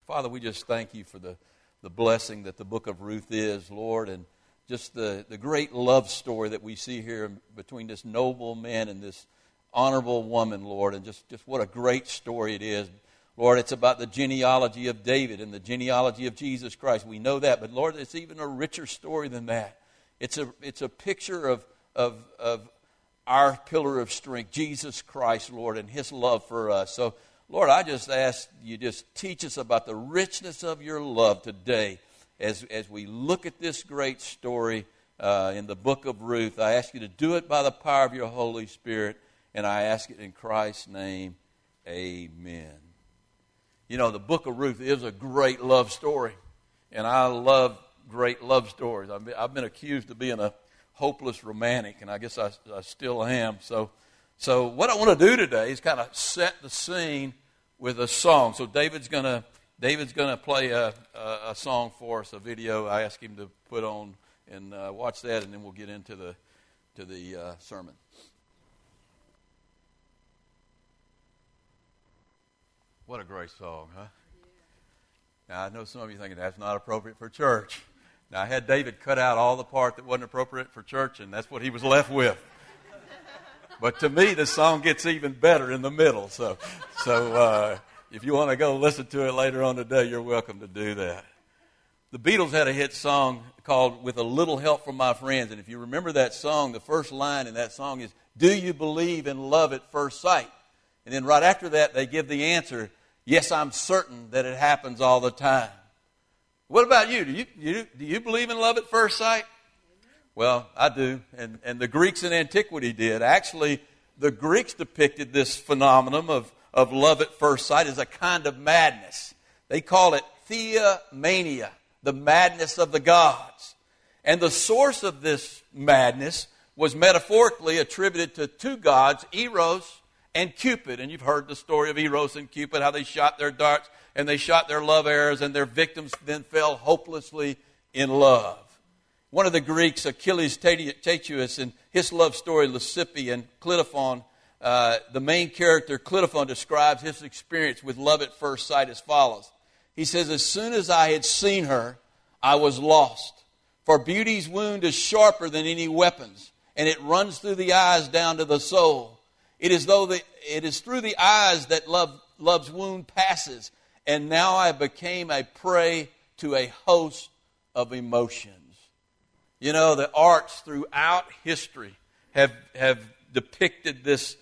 Father, we just thank you for the blessing that the book of Ruth is, Lord, and just the great love story that we see here between this noble man and this honorable woman, Lord, and just what a great story it is. Lord, it's about the genealogy of David and the genealogy of Jesus Christ. We know that, but Lord, it's even a richer story than that. It's a picture of our pillar of strength, Jesus Christ, Lord, and His love for us. So, Lord, I just ask you just teach us about the richness of your love today as we look at this great story in the book of Ruth. I ask you to do it by the power of your Holy Spirit, and I ask it in Christ's name, amen. You know, the book of Ruth is a great love story, and I love great love stories. I've been accused of being a hopeless romantic, and I guess I still am. So what I want to do today is kind of set the scene with a song. So David's gonna play a song for us, a video. I asked him to put on and watch that, and then we'll get into the sermon. What a great song, huh? Now, I know some of you thinking that's not appropriate for church. Now, I had David cut out all the part that wasn't appropriate for church, and that's what he was left with. But to me, the song gets even better in the middle. So if you want to go listen to it later on today, you're welcome to do that. The Beatles had a hit song called With a Little Help from My Friends. And if you remember that song, the first line in that song is, do you believe in love at first sight? And then right after that, they give the answer, yes, I'm certain that it happens all the time. What about you? Do you believe in love at first sight? Well, I do, and the Greeks in antiquity did. Actually, the Greeks depicted this phenomenon of love at first sight as a kind of madness. They call it theomania, the madness of the gods. And the source of this madness was metaphorically attributed to two gods, Eros and Cupid. And you've heard the story of Eros and Cupid, how they shot their darts and they shot their love arrows, and their victims then fell hopelessly in love. One of the Greeks, Achilles Tatius, in his love story, Lysippe and Cleitophon, the main character, Cleitophon, describes his experience with love at first sight as follows. He says, as soon as I had seen her, I was lost. For beauty's wound is sharper than any weapons, and it runs through the eyes down to the soul. It is through the eyes that love's wound passes, and now I became a prey to a host of emotions. You know, the arts throughout history have depicted this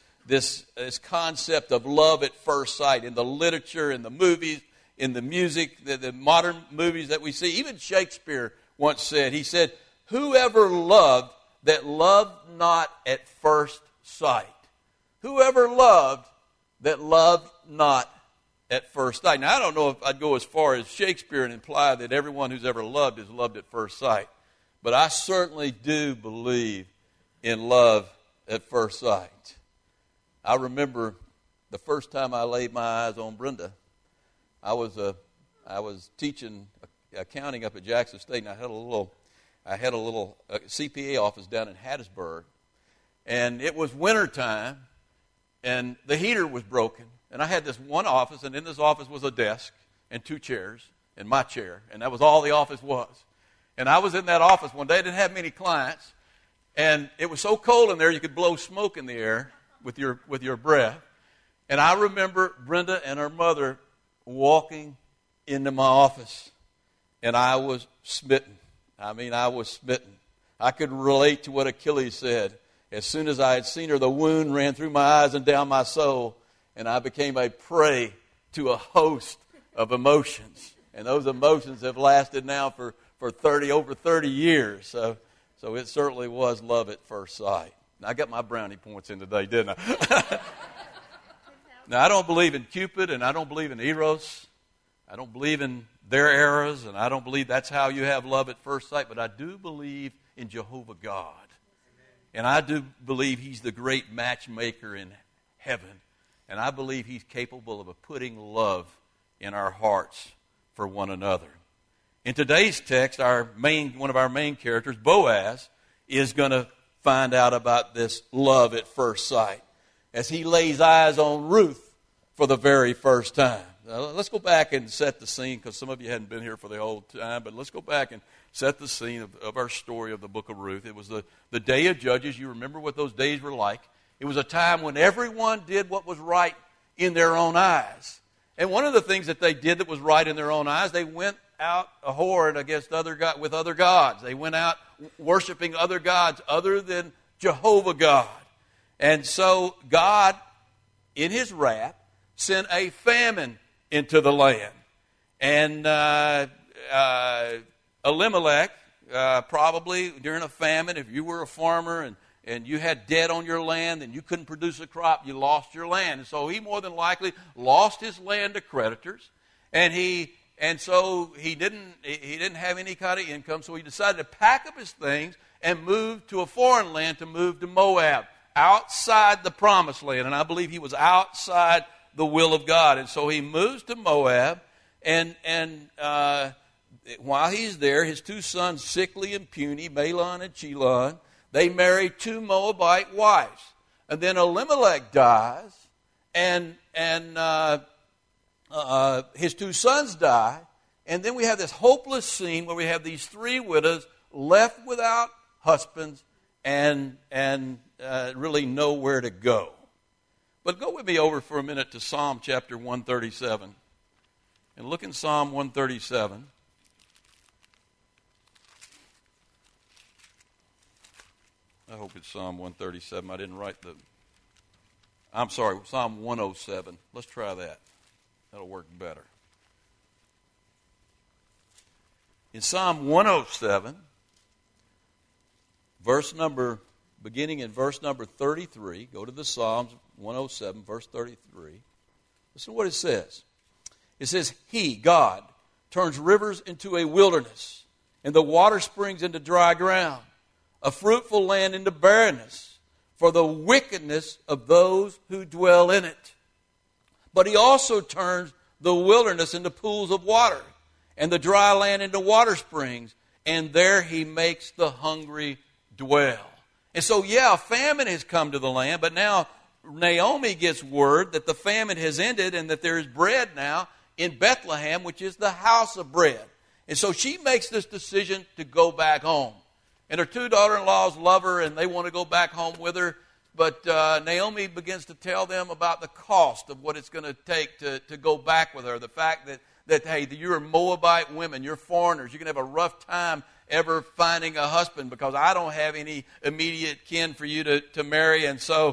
concept of love at first sight in the literature, in the movies, in the music, the modern movies that we see. Even Shakespeare once said, he said, whoever loved that loved not at first sight. Whoever loved that loved not at first sight. Now, I don't know if I'd go as far as Shakespeare and imply that everyone who's ever loved is loved at first sight. But I certainly do believe in love at first sight. I remember the first time I laid my eyes on Brenda. I was teaching accounting up at Jackson State, and I had a little CPA office down in Hattiesburg, and it was wintertime, and the heater was broken, and I had this one office, and in this office was a desk and two chairs and my chair, and that was all the office was. And I was in that office one day. I didn't have many clients, and it was so cold in there you could blow smoke in the air with your breath. And I remember Brenda and her mother walking into my office, and I was smitten. I was smitten. I could relate to what Achilles said. As soon as I had seen her, the wound ran through my eyes and down my soul, and I became a prey to a host of emotions. And those emotions have lasted now for over 30 years. So it certainly was love at first sight. Now, I got my brownie points in today, didn't I? Now, I don't believe in Cupid, and I don't believe in Eros. I don't believe in their eras, and I don't believe that's how you have love at first sight. But I do believe in Jehovah God. And I do believe He's the great matchmaker in heaven. And I believe He's capable of putting love in our hearts for one another. In today's text, one of our main characters, Boaz, is going to find out about this love at first sight as he lays eyes on Ruth for the very first time. let's go back and set the scene, because some of you hadn't been here for the whole time, but let's go back and set the scene of our story of the book of Ruth. It was the day of Judges. You remember what those days were like. It was a time when everyone did what was right in their own eyes. And one of the things that they did that was right in their own eyes, they went out a whoring against with other gods. They went out worshiping other gods other than Jehovah God. And so God, in his wrath, sent a famine into the land. And Elimelech, probably during a famine, if you were a farmer and you had debt on your land and you couldn't produce a crop, you lost your land. And so he more than likely lost his land to creditors, and so he didn't have any kind of income. So he decided to pack up his things and move to a foreign land, to move to Moab, outside the promised land. And I believe he was outside the will of God. And so he moves to Moab, and while he's there, his two sons, sickly and puny, Mahlon and Chilion, they marry two Moabite wives. And then Elimelech dies, and his two sons die. And then we have this hopeless scene where we have these three widows left without husbands and really nowhere to go. But go with me over for a minute to Psalm chapter 137. And look in Psalm 137. I hope it's Psalm 137. I didn't write Psalm 107. Let's try that. That'll work better. In Psalm 107, beginning in verse number 33, go to the Psalms 107, verse 33. Listen to what it says. It says, He, God, turns rivers into a wilderness, and the water springs into dry ground, a fruitful land into barrenness, for the wickedness of those who dwell in it. But he also turns the wilderness into pools of water, and the dry land into water springs, and there he makes the hungry dwell. And so, a famine has come to the land, but now Naomi gets word that the famine has ended and that there is bread now in Bethlehem, which is the house of bread. And so she makes this decision to go back home. And her two daughter-in-laws love her, and they want to go back home with her. But Naomi begins to tell them about the cost of what it's going to take to go back with her. The fact that hey, you're Moabite women, you're foreigners, you're going to have a rough time ever finding a husband because I don't have any immediate kin for you to marry. And so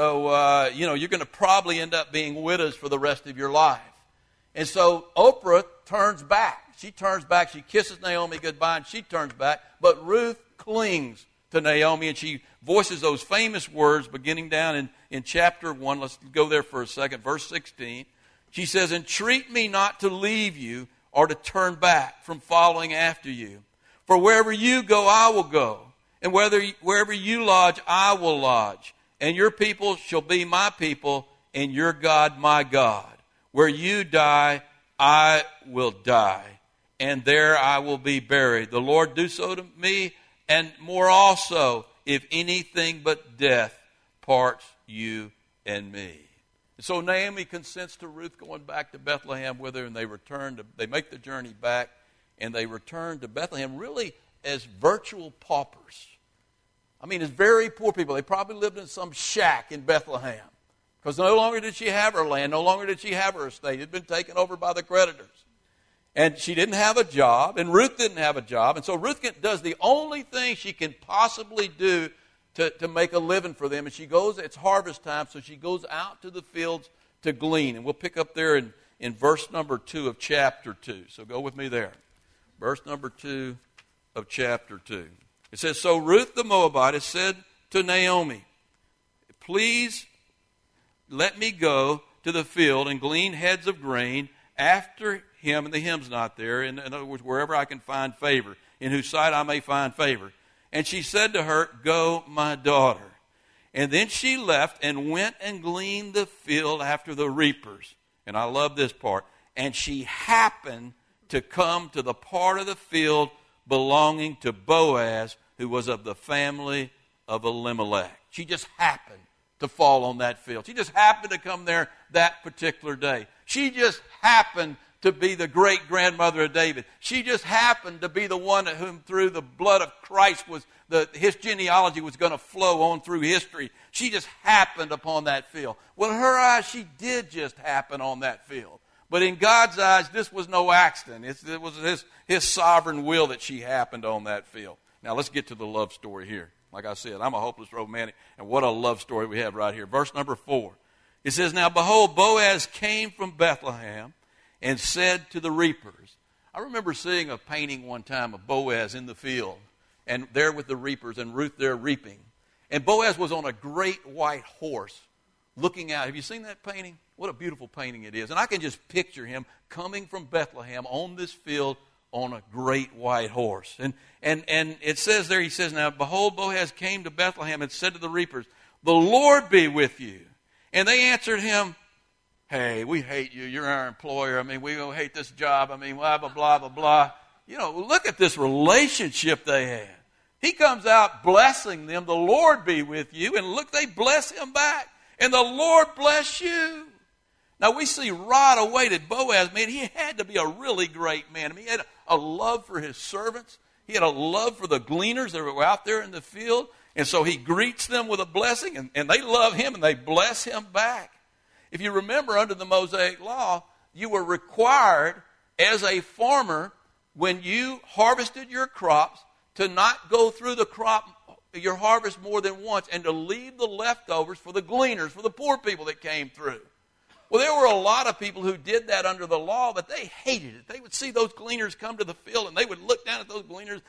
you're going to probably end up being widows for the rest of your life. And so Oprah turns back. She turns back. She kisses Naomi goodbye, and she turns back. But Ruth clings to Naomi, and she voices those famous words beginning down in chapter 1. Let's go there for a second. Verse 16. She says, Entreat me not to leave you or to turn back from following after you. For wherever you go, I will go. And wherever you lodge, I will lodge. And your people shall be my people, and your God my God. Where you die, I will die, and there I will be buried. The Lord do so to me, and more also, if anything but death parts you and me. And so Naomi consents to Ruth going back to Bethlehem with her, and they make the journey back, and they return to Bethlehem really as virtual paupers. I mean, as very poor people. They probably lived in some shack in Bethlehem. Because no longer did she have her land, no longer did she have her estate. It had been taken over by the creditors. And she didn't have a job, and Ruth didn't have a job. And so Ruth does the only thing she can possibly do to make a living for them. And she goes, it's harvest time, so she goes out to the fields to glean. And we'll pick up there in verse number 2 of chapter 2. So go with me there. Verse number 2 of chapter 2. It says, So Ruth the Moabitess said to Naomi, Please let me go to the field and glean heads of grain after him, and the him's not there. In other words, wherever I can find favor, in whose sight I may find favor. And she said to her, Go, my daughter. And then she left and went and gleaned the field after the reapers. And I love this part. And she happened to come to the part of the field belonging to Boaz, who was of the family of Elimelech. She just happened to fall on that field. She just happened to come there that particular day. She just happened to be the great-grandmother of David. She just happened to be the one whom through the blood of Christ his genealogy was going to flow on through history. She just happened upon that field. Well, in her eyes, she did just happen on that field. But in God's eyes, this was no accident. It was his sovereign will that she happened on that field. Now, let's get to the love story here. Like I said, I'm a hopeless romantic, and what a love story we have right here. Verse number 4. It says, "Now behold, Boaz came from Bethlehem and said to the reapers." I remember seeing a painting one time of Boaz in the field, and there with the reapers, and Ruth there reaping. And Boaz was on a great white horse looking out. Have you seen that painting? What a beautiful painting it is. And I can just picture him coming from Bethlehem on this field on a great white horse. And it says there, he says, "Now behold, Boaz came to Bethlehem and said to the reapers, 'The Lord be with you.' And they answered him, 'Hey, we hate you. You're our employer. I mean, we don't hate this job. I mean, blah, blah, blah, blah, blah.'" You know, look at this relationship they had. He comes out blessing them. "The Lord be with you." And look, they bless him back. "And the Lord bless you." Now, we see right away that Boaz, man, he had to be a really great man. I mean, he had a love for his servants. He had a love for the gleaners that were out there in the field. And so he greets them with a blessing, and they love him, and they bless him back. If you remember, under the Mosaic law, you were required as a farmer, when you harvested your crops, to not go through your harvest more than once, and to leave the leftovers for the gleaners, for the poor people that came through. Well, there were a lot of people who did that under the law, but they hated it. They would see those gleaners come to the field, and they would look down at those gleaners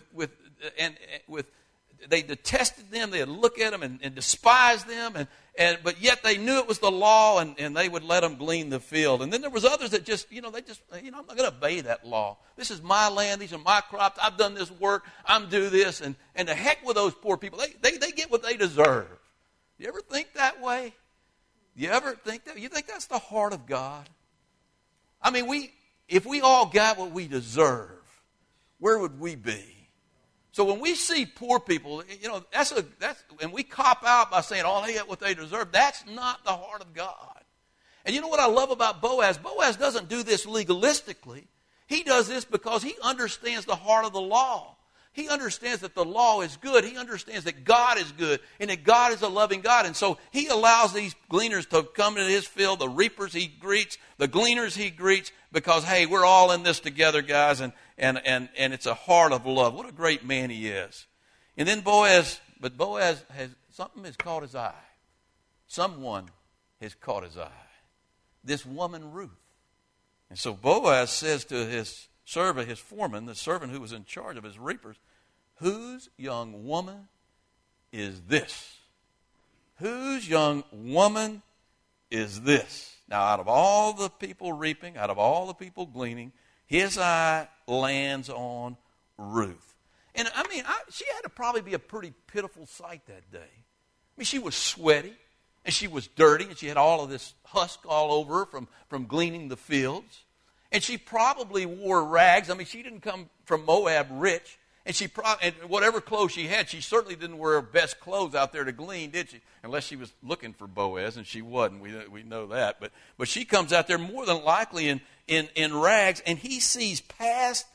they detested them. They'd look at them and despise them, but yet they knew it was the law, and they would let them glean the field. And then there was others that just, I'm not going to obey that law. This is my land. These are my crops. I've done this work. I'm do this. And the heck with those poor people. They get what they deserve. You ever think that way? You ever think that? You think that's the heart of God? I mean, if we all got what we deserve, where would we be? So when we see poor people, and we cop out by saying, "Oh, they get what they deserve," that's not the heart of God. And you know what I love about Boaz? Boaz doesn't do this legalistically. He does this because he understands the heart of the law. He understands that the law is good. He understands that God is good and that God is a loving God. And so he allows these gleaners to come into his field. The reapers he greets, the gleaners he greets, because, hey, we're all in this together, guys, and it's a heart of love. What a great man he is. And then Boaz something has caught his eye. Someone has caught his eye. This woman, Ruth. And so Boaz says to his servant, his foreman, the servant who was in charge of his reapers, "Whose young woman is this? Whose young woman is this?" Now, out of all the people reaping, out of all the people gleaning, his eye lands on Ruth. And I mean, she had to probably be a pretty pitiful sight that day. I mean, she was sweaty, and she was dirty, and she had all of this husk all over her from gleaning the fields. And she probably wore rags. I mean, she didn't come from Moab rich. And whatever clothes she had, she certainly didn't wear her best clothes out there to glean, did she? Unless she was looking for Boaz, and she wasn't. We know that. But she comes out there more than likely in rags, and he sees past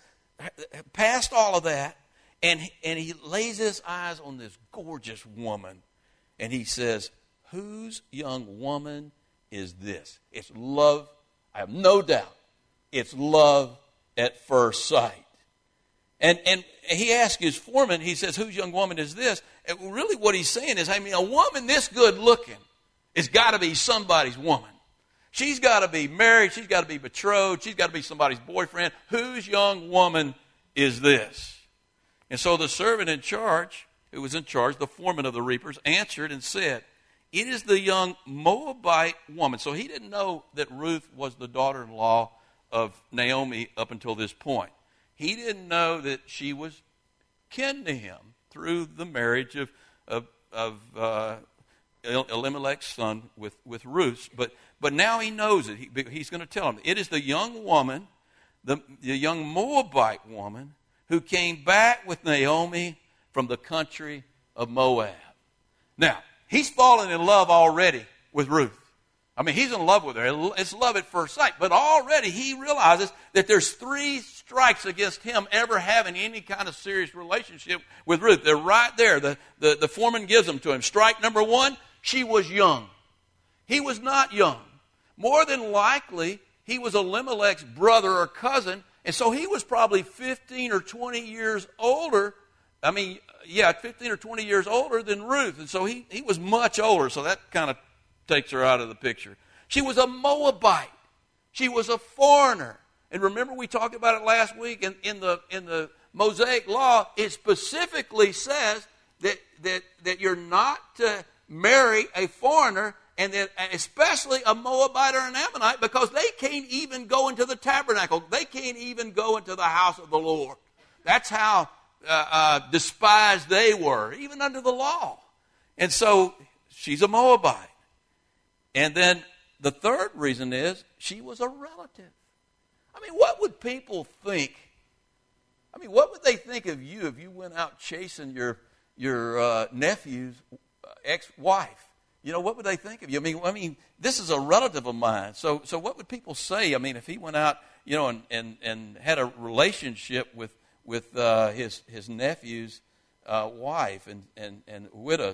all of that, and he lays his eyes on this gorgeous woman, and he says, "Whose young woman is this?" It's love. I have no doubt. It's love at first sight. And he asked his foreman, he says, "Whose young woman is this?" And really what he's saying is, I mean, a woman this good looking has got to be somebody's woman. She's got to be married. She's got to be betrothed. She's got to be somebody's boyfriend. Whose young woman is this? And so the servant in charge, who was in charge, the foreman of the reapers, answered and said, "It is the young Moabite woman." So he didn't know that Ruth was the daughter-in-law of Naomi up until this point. He didn't know that she was kin to him through the marriage of Elimelech's son with Ruth. But now he knows it. He's going to tell him. It is the young woman, the young Moabite woman, who came back with Naomi from the country of Moab. Now, he's fallen in love already with Ruth. I mean, he's in love with her. It's love at first sight. But already he realizes that there's 3 strikes against him ever having any kind of serious relationship with Ruth. They're right there. The foreman gives them to him. Strike number 1, she was young. He was not young. More than likely, he was Elimelech's brother or cousin, and so he was probably 15 or 20 years older. 15 or 20 years older than Ruth. And so he was much older, so that kind of takes her out of the picture. She was a Moabite. She was a foreigner. And remember, we talked about it last week in the Mosaic Law. It specifically says that you're not to marry a foreigner, and that especially a Moabite or an Ammonite, because they can't even go into the tabernacle. They can't even go into the house of the Lord. That's how despised they were, even under the law. And so she's a Moabite. And then the third reason is she was a relative. I mean, what would people think? I mean, what would they think of you if you went out chasing your nephew's ex-wife? You know, what would they think of you? I mean, this is a relative of mine. So what would people say? I mean, if he went out, you know, and had a relationship with his nephew's wife and widow.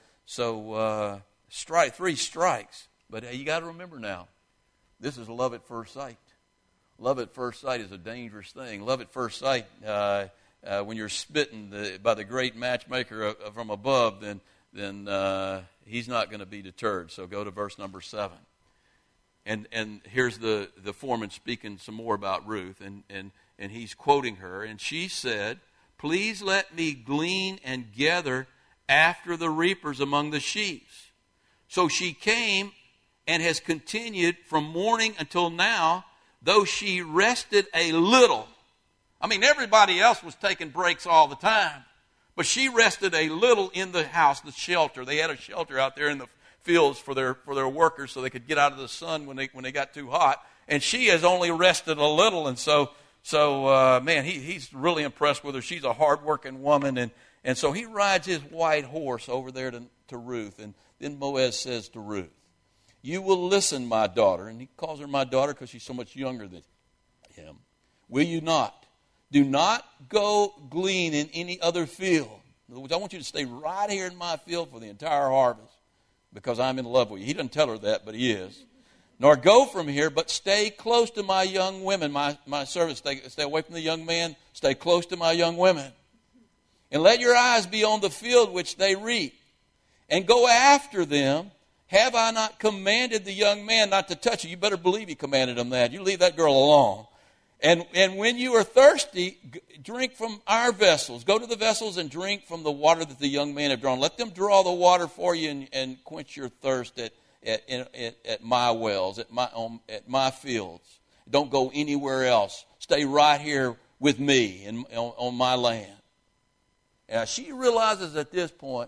So 3 strikes. But you got to remember now, this is love at first sight. Love at first sight is a dangerous thing. Love at first sight, when you're smitten by the great matchmaker from above, then he's not going to be deterred. So go to verse number 7. And here's the foreman speaking some more about Ruth, and he's quoting her. And she said, "Please let me glean and gather after the reapers among the sheaves." So she came and has continued from morning until now, though she rested a little. I mean, everybody else was taking breaks all the time, but she rested a little in the house, the shelter. They had a shelter out there in the fields for their workers so they could get out of the sun when they got too hot. And she has only rested a little, and so man, he's really impressed with her. She's a hard-working woman, and so he rides his white horse over there to Ruth. And then Boaz says to Ruth, "You will listen, my daughter." And he calls her my daughter because she's so much younger than him. "Will you not? Do not go glean in any other field." In other words, I want you to stay right here in my field for the entire harvest because I'm in love with you. He doesn't tell her that, but he is. "Nor go from here, but stay close to my young women," my servants. Stay away from the young man. Stay close to my young women. "And let your eyes be on the field which they reap, and go after them. Have I not commanded the young man not to touch you?" You better believe he commanded him that. You leave that girl alone. And when you are thirsty, drink from our vessels. Go to the vessels and drink from the water that the young man have drawn. Let them draw the water for you and quench your thirst at my wells, at my fields. Don't go anywhere else. Stay right here with me and on my land. And she realizes at this point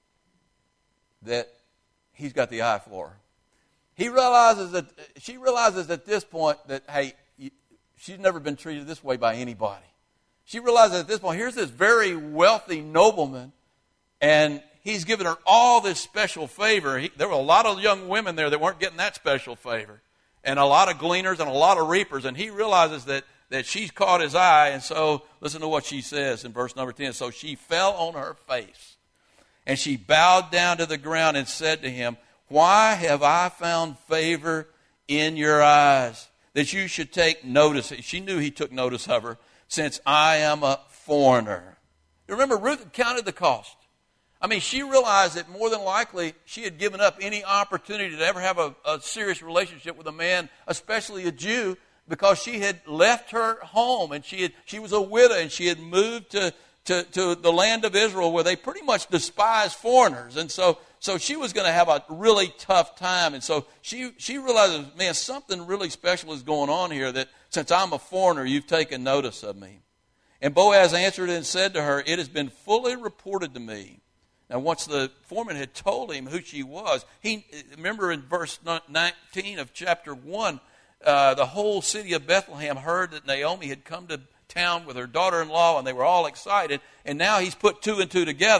that he's got the eye for her. She realizes at this point that, hey, she's never been treated this way by anybody. She realizes at this point, here's this very wealthy nobleman, and he's given her all this special favor. There were a lot of young women there that weren't getting that special favor, and a lot of gleaners and a lot of reapers, and he realizes that she's caught his eye, and so listen to what she says in verse number 10. "So she fell on her face, and she bowed down to the ground and said to him, 'Why have I found favor in your eyes, that you should take notice?'" She knew he took notice of her, "since I am a foreigner." You remember, Ruth had counted the cost. I mean, she realized that more than likely she had given up any opportunity to ever have a serious relationship with a man, especially a Jew, because she had left her home, and she was a widow, and she had moved to the land of Israel where they pretty much despise foreigners. And so she was going to have a really tough time. And so she realizes, man, something really special is going on here, that since I'm a foreigner, you've taken notice of me. And Boaz answered and said to her, "It has been fully reported to me." Now, once the foreman had told him who she was, remember in verse 19 of chapter 1, the whole city of Bethlehem heard that Naomi had come to town with her daughter-in-law, and they were all excited. And now he's put 2 and 2 together,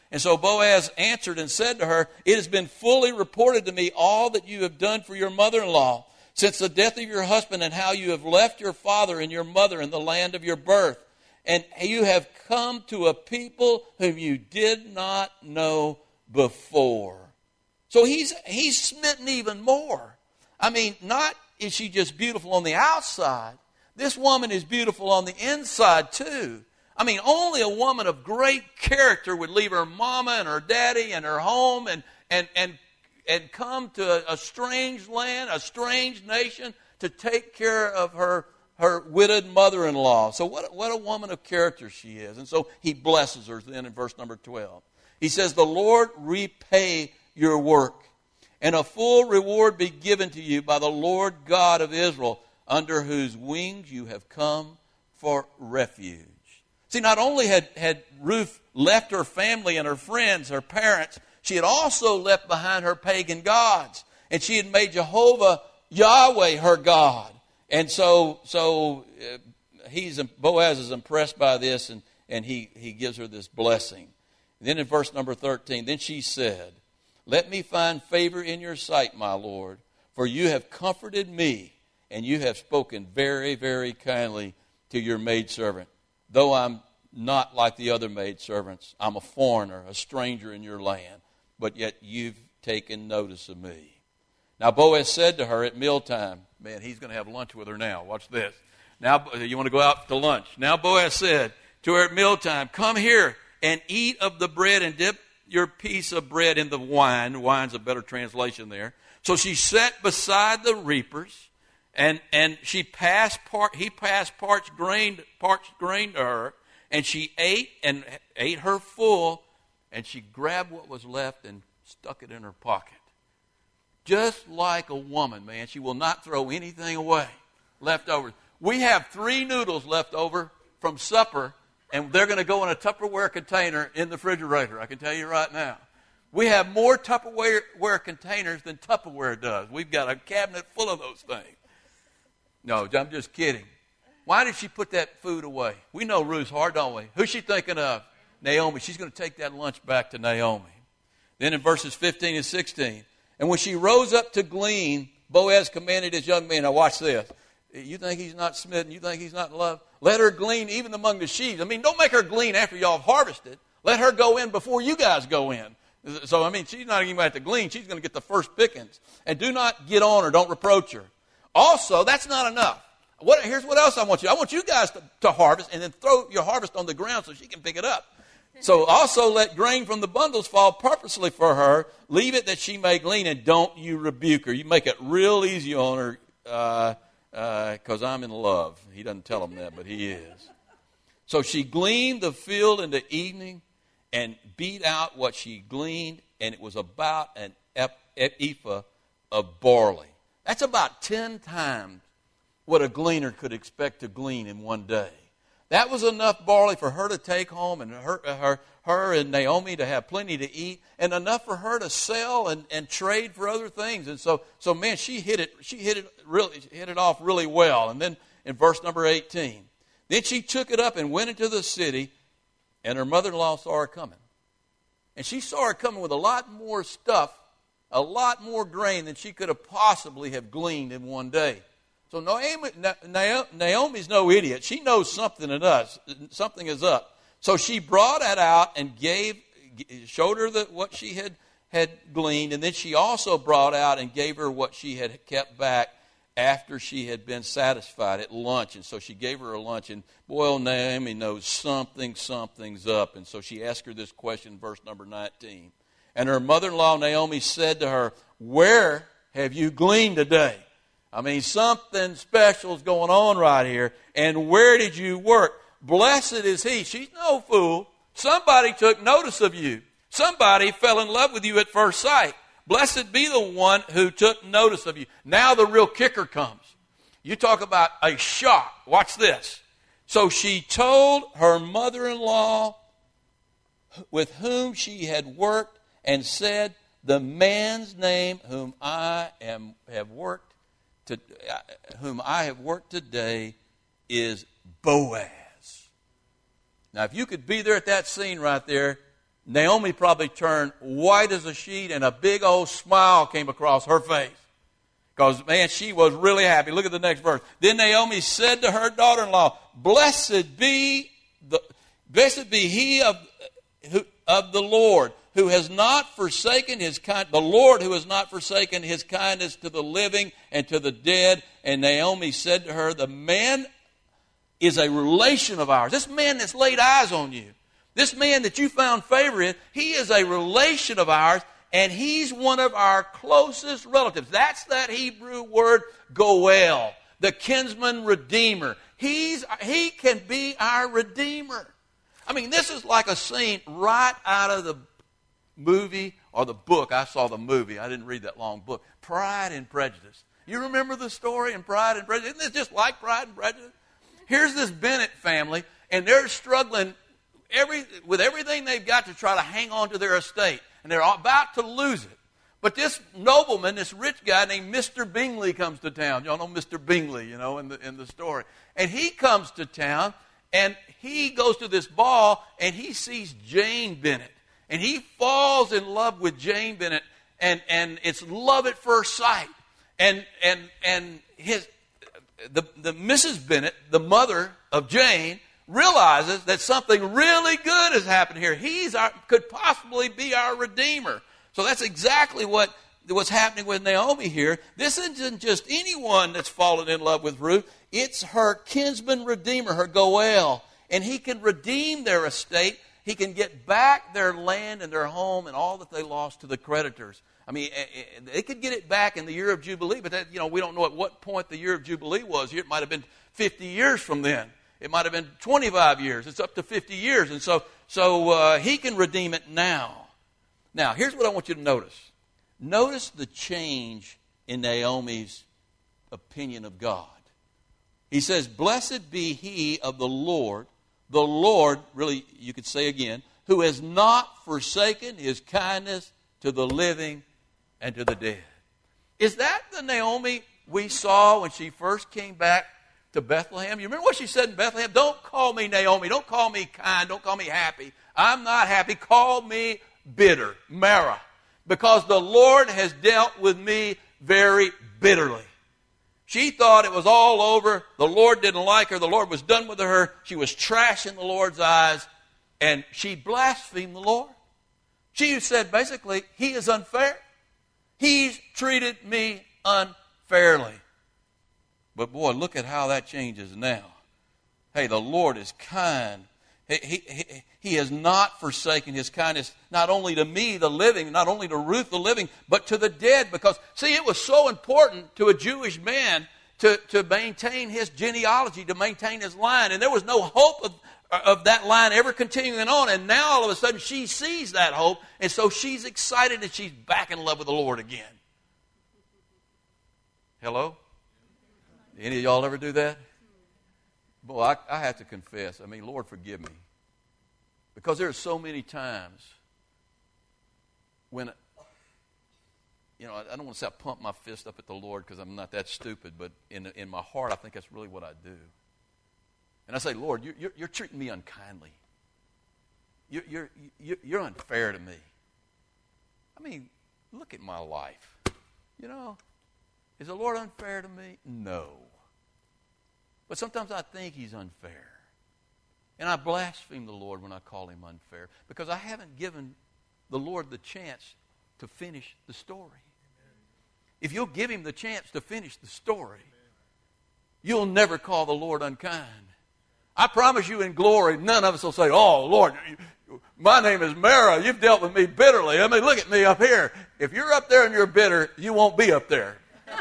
And so Boaz answered and said to her, "It has been fully reported to me all that you have done for your mother-in-law since the death of your husband, and how you have left your father and your mother in the land of your birth. And you have come to a people whom you did not know before." So he's smitten even more. I mean, not is she just beautiful on the outside. This woman is beautiful on the inside too. I mean, only a woman of great character would leave her mama and her daddy and her home and come to a strange land, a strange nation, to take care of her widowed mother-in-law. So what a woman of character she is. And so he blesses her then in verse number 12. He says, "The Lord repay your work, and a full reward be given to you by the Lord God of Israel, under whose wings you have come for refuge." See, not only had Ruth left her family and her friends, her parents, she had also left behind her pagan gods. And she had made Jehovah, Yahweh, her God. And so Boaz is impressed by this, and he gives her this blessing. And then in verse number 13, then she said, "Let me find favor in your sight, my Lord, for you have comforted me, and you have spoken very, very kindly to your maidservant. Though I'm not like the other maidservants, I'm a foreigner, a stranger in your land, but yet you've taken notice of me." Now Boaz said to her at mealtime, man, he's going to have lunch with her now. Watch this. Now, you want to go out to lunch. Now Boaz said to her at mealtime, "Come here and eat of the bread and dip your piece of bread in the wine." Wine's a better translation there. So she sat beside the reapers, and he passed parched grain to her, and she ate her full, and she grabbed what was left and stuck it in her pocket. Just like a woman, man. She will not throw anything away. Leftovers. We have 3 noodles left over from supper, and they're going to go in a Tupperware container in the refrigerator. I can tell you right now. We have more Tupperware containers than Tupperware does. We've got a cabinet full of those things. No, I'm just kidding. Why did she put that food away? We know Ruth's heart, don't we? Who's she thinking of? Naomi. She's going to take that lunch back to Naomi. Then in verses 15 and 16, "And when she rose up to glean, Boaz commanded his young men," now watch this. You think he's not smitten? You think he's not in love? "Let her glean even among the sheaves." I mean, don't make her glean after y'all have harvested. Let her go in before you guys go in. So, I mean, she's not even going to have to glean. She's going to get the first pickings. "And do not get on her. Don't reproach her." Also, that's not enough. Here's what else I want you. I want you guys to harvest and then throw your harvest on the ground so she can pick it up. "So also let grain from the bundles fall purposely for her. Leave it that she may glean, and don't you rebuke her." You make it real easy on her because I'm in love. He doesn't tell him that, but he is. "So she gleaned the field in the evening and beat out what she gleaned, and it was about an ephah of barley." That's about 10 times what a gleaner could expect to glean in one day. That was enough barley for her to take home, and her and Naomi to have plenty to eat, and enough for her to sell and trade for other things. And so man, she hit it off really well. And then in verse number 18, "Then she took it up and went into the city, and her mother-in-law saw her coming." And she saw her coming with a lot more stuff, a lot more grain than she could have possibly have gleaned in one day. So Naomi's no idiot. She knows something is up. So she brought that out and showed her what she had gleaned, and then she also brought out and gave her what she had kept back after she had been satisfied at lunch. And so she gave her a lunch, and boy, Naomi knows something's up. And so she asked her this question, verse number 19. "And her mother-in-law Naomi said to her, 'Where have you gleaned today?'" I mean, something special is going on right here. "And where did you work? Blessed is he." She's no fool. Somebody took notice of you. Somebody fell in love with you at first sight. Blessed be the one who took notice of you. Now the real kicker comes. You talk about a shock. Watch this. "So she told her mother-in-law with whom she had worked and said, 'The man's name whom I have worked today is Boaz.'" Now, if you could be there at that scene right there, Naomi probably turned white as a sheet and a big old smile came across her face. Because, man, she was really happy. Look at the next verse. Then Naomi said to her daughter-in-law, Blessed be he of the Lord, who has not forsaken the Lord who has not forsaken his kindness to the living and to the dead. And Naomi said to her, the man is a relation of ours. This man that's laid eyes on you, this man that you found favor in, he is a relation of ours, and he's one of our closest relatives. That's that Hebrew word goel, the kinsman redeemer. He can be our redeemer. I mean, this is like a scene right out of the movie or the book. I saw the movie. I didn't read that long book. Pride and Prejudice. You remember the story in Pride and Prejudice? Isn't it just like Pride and Prejudice? Here's this Bennett family, and they're struggling with everything they've got to try to hang on to their estate, and they're about to lose it. But this nobleman, this rich guy named Mr. Bingley comes to town. Y'all know Mr. Bingley, in the story. And he comes to town, and he goes to this ball, and he sees Jane Bennett. And he falls in love with Jane Bennett, and it's love at first sight. And the Mrs. Bennett, the mother of Jane, realizes that something really good has happened here. Could possibly be our Redeemer. So that's exactly what's happening with Naomi here. This isn't just anyone that's fallen in love with Ruth. It's her kinsman redeemer, her Goel. And he can redeem their estate. He can get back their land and their home and all that they lost to the creditors. I mean, they could get it back in the year of Jubilee, but we don't know at what point the year of Jubilee was. It might have been 50 years from then. It might have been 25 years. It's up to 50 years. And so he can redeem it now. Now, here's what I want you to notice. Notice the change in Naomi's opinion of God. He says, Blessed be he of the Lord, really you could say again, who has not forsaken his kindness to the living and to the dead. Is that the Naomi we saw when she first came back to Bethlehem? You remember what she said in Bethlehem? Don't call me Naomi. Don't call me kind. Don't call me happy. I'm not happy. Call me bitter, Mara, because the Lord has dealt with me very bitterly. She thought it was all over. The Lord didn't like her. The Lord was done with her. She was trash in the Lord's eyes, and she blasphemed the Lord. She said, basically, he is unfair. He's treated me unfairly. But boy, look at how that changes now. Hey, the Lord is kind. He has not forsaken his kindness, not only to me, the living, not only to Ruth, the living, but to the dead. Because, see, it was so important to a Jewish man to maintain his genealogy, to maintain his line. And there was no hope of that line ever continuing on. And now, all of a sudden, she sees that hope. And so she's excited and she's back in love with the Lord again. Hello? Any of y'all ever do that? Boy, I have to confess. I mean, Lord, forgive me. Because there are so many times when, I don't want to say I pump my fist up at the Lord because I'm not that stupid, but in my heart, I think that's really what I do. And I say, Lord, you're treating me unkindly. You're unfair to me. I mean, look at my life. Is the Lord unfair to me? No. But sometimes I think he's unfair. And I blaspheme the Lord when I call him unfair because I haven't given the Lord the chance to finish the story. Amen. If you'll give him the chance to finish the story, you'll never call the Lord unkind. I promise you in glory, none of us will say, oh, Lord, my name is Mara. You've dealt with me bitterly. I mean, look at me up here. If you're up there and you're bitter, you won't be up there.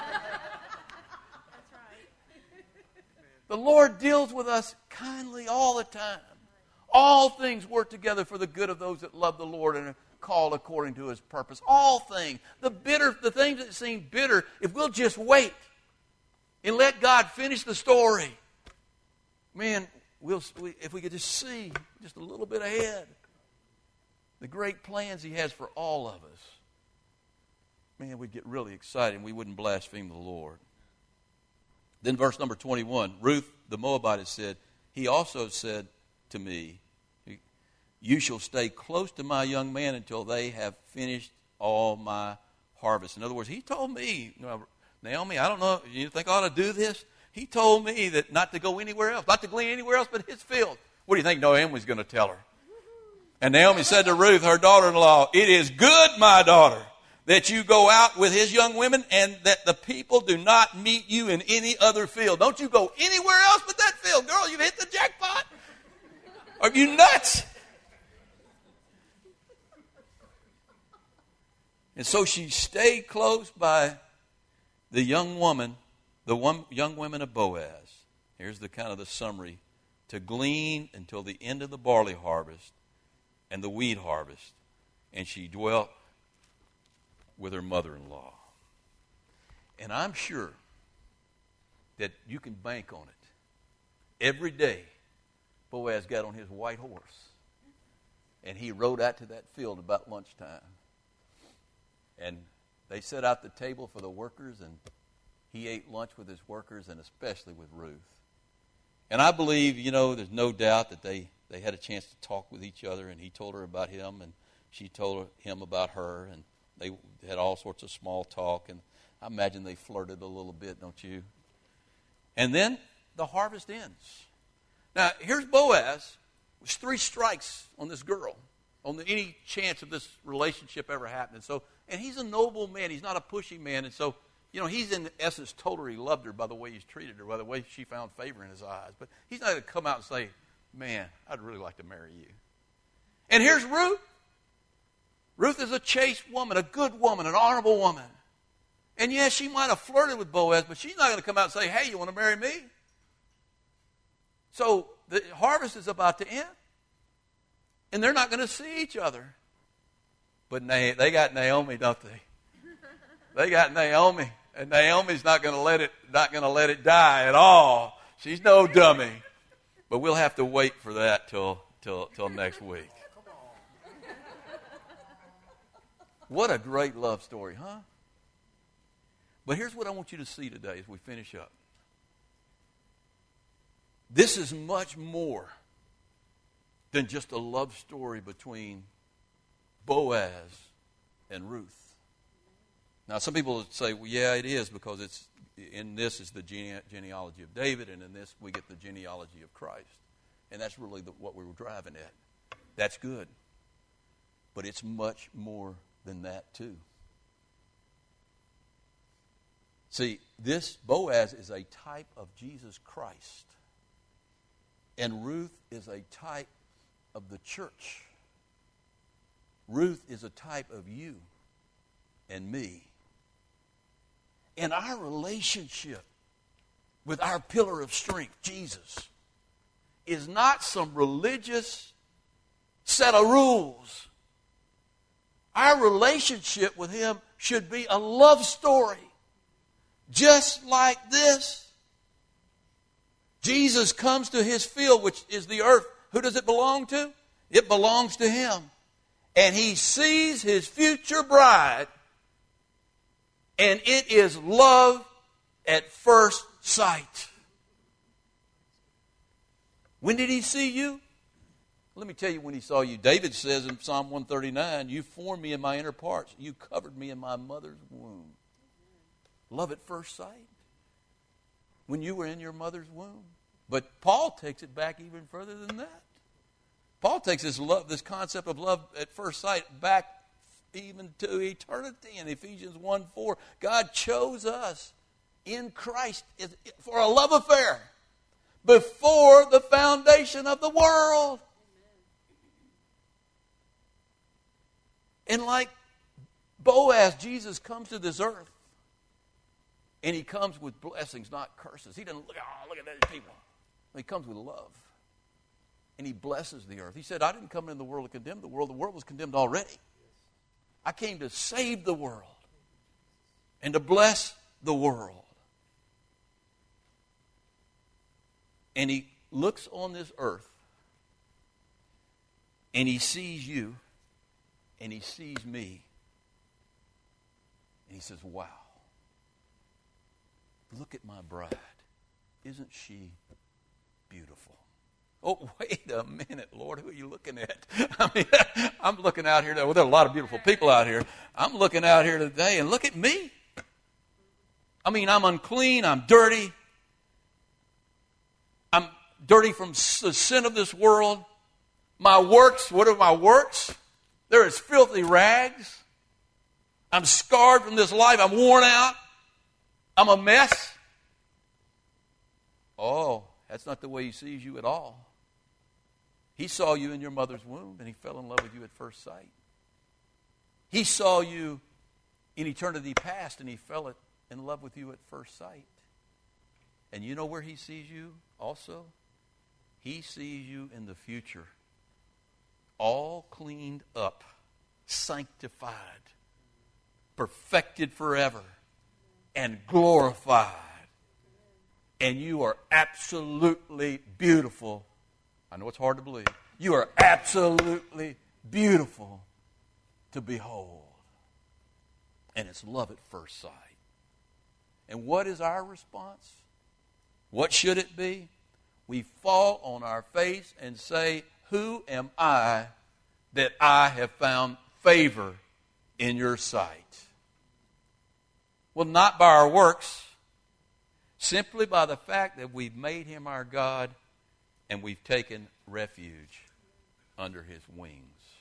The Lord deals with us kindly all the time. All things work together for the good of those that love the Lord and are called according to his purpose. All things. The things that seem bitter, if we'll just wait and let God finish the story, man, if we could just see just a little bit ahead the great plans he has for all of us, man, we'd get really excited and we wouldn't blaspheme the Lord. Then verse number 21, Ruth the Moabitess said, he also said to me, You shall stay close to my young man until they have finished all my harvest. In other words, he told me, Naomi, I don't know, you think I ought to do this? He told me that not to go anywhere else, not to glean anywhere else but his field. What do you think Naomi was going to tell her? And Naomi said to Ruth, her daughter-in-law, it is good, my daughter, that you go out with his young women and that the people do not meet you in any other field. Don't you go anywhere else but that field. Girl, you've hit the jackpot. Are you nuts? And so she stayed close by the young woman, young women of Boaz. Here's the kind of the summary. To glean until the end of the barley harvest and the wheat harvest. And she dwelt with her mother-in-law. And I'm sure that you can bank on it. Every day, Boaz got on his white horse and he rode out to that field about lunchtime. And they set out the table for the workers, and he ate lunch with his workers, and especially with Ruth. And I believe, there's no doubt that they had a chance to talk with each other, and he told her about him, and she told him about her, and they had all sorts of small talk, and I imagine they flirted a little bit, don't you? And then the harvest ends. Now, here's Boaz with 3 strikes on this girl, on any chance of this relationship ever happening. And he's a noble man. He's not a pushy man. And so, he's in essence told her he loved her by the way he's treated her, by the way she found favor in his eyes. But he's not going to come out and say, man, I'd really like to marry you. And here's Ruth. Ruth is a chaste woman, a good woman, an honorable woman. And yes, she might have flirted with Boaz, but she's not going to come out and say, hey, you want to marry me? So the harvest is about to end. And they're not going to see each other. But they got Naomi, don't they? They got Naomi. And Naomi's not going to let it die at all. She's no dummy. But we'll have to wait for that till next week. What a great love story, huh? But here's what I want you to see today as we finish up. This is much more than just a love story between Boaz and Ruth. Now, some people would say, well, yeah, it is, because in this is the genealogy of David, and in this we get the genealogy of Christ. And that's really what we were driving at. That's good. But it's much more than that, too. See, this Boaz is a type of Jesus Christ. And Ruth is a type of the church. Ruth is a type of you and me. And our relationship with our pillar of strength, Jesus, is not some religious set of rules. Our relationship with him should be a love story. Just like this. Jesus comes to his field, which is the earth. Who does it belong to? It belongs to him. And he sees his future bride, and it is love at first sight. When did he see you? Let me tell you when he saw you. David says in Psalm 139, you formed me in my inner parts. You covered me in my mother's womb. Love at first sight. When you were in your mother's womb. But Paul takes it back even further than that. Paul takes this concept of love at first sight back even to eternity. In Ephesians 1:4, God chose us in Christ for a love affair before the foundation of the world. And like Boaz, Jesus comes to this earth, and he comes with blessings, not curses. He doesn't look at those people. He comes with love. And he blesses the earth. He said, I didn't come into the world to condemn the world. The world was condemned already. I came to save the world and to bless the world. And he looks on this earth, and he sees you, and he sees me, and he says, wow, look at my bride. Isn't she beautiful? Oh, wait a minute, Lord, who are you looking at? I mean, I'm looking out here. Well, there are a lot of beautiful people out here. I'm looking out here today, and look at me. I mean, I'm unclean. I'm dirty. I'm dirty from the sin of this world. My works, what are my works? They're as filthy rags. I'm scarred from this life. I'm worn out. I'm a mess. Oh, that's not the way he sees you at all. He saw you in your mother's womb, and he fell in love with you at first sight. He saw you in eternity past, and he fell in love with you at first sight. And you know where he sees you also? He sees you in the future, all cleaned up, sanctified, perfected forever, and glorified. And you are absolutely beautiful. I know it's hard to believe. You are absolutely beautiful to behold. And it's love at first sight. And what is our response? What should it be? We fall on our face and say, who am I that I have found favor in your sight? Well, not by our works, simply by the fact that we've made him our God and we've taken refuge under his wings.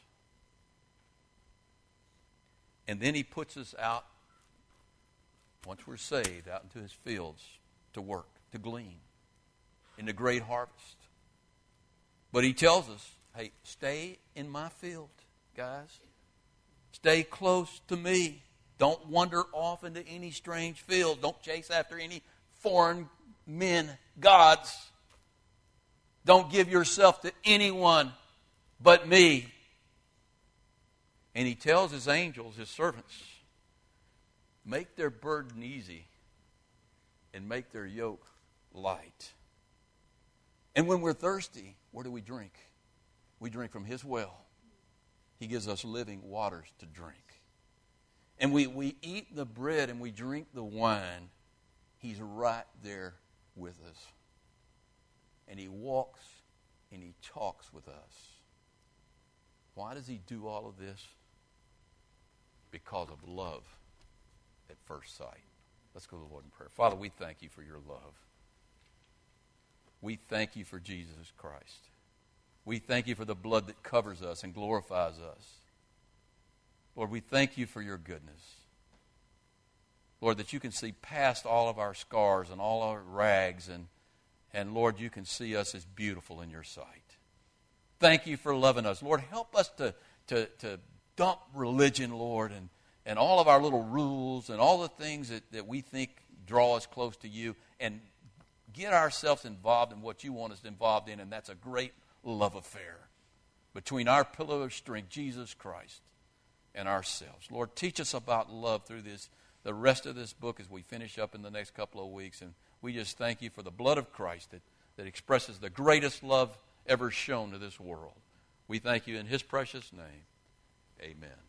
And then he puts us out, once we're saved, out into his fields to work, to glean in the great harvest. But he tells us, hey, stay in my field, guys. Stay close to me. Don't wander off into any strange field. Don't chase after any foreign men, gods. Don't give yourself to anyone but me. And he tells his angels, his servants, make their burden easy and make their yoke light. And when we're thirsty, where do we drink? We drink from his well. He gives us living waters to drink. And we eat the bread and we drink the wine. He's right there with us. And he walks and he talks with us. Why does he do all of this? Because of love at first sight. Let's go to the Lord in prayer. Father, we thank you for your love. We thank you for Jesus Christ. We thank you for the blood that covers us and glorifies us. Lord, we thank you for your goodness. Lord, that you can see past all of our scars and all our rags, and Lord, you can see us as beautiful in your sight. Thank you for loving us. Lord, help us to dump religion, Lord, and all of our little rules and all the things that we think draw us close to you, and get ourselves involved in what you want us involved in, and that's a great love affair between our pillar of strength, Jesus Christ, and ourselves. Lord, teach us about love through the rest of this book as we finish up in the next couple of weeks. And we just thank you for the blood of Christ that expresses the greatest love ever shown to this world. We thank you in his precious name. Amen.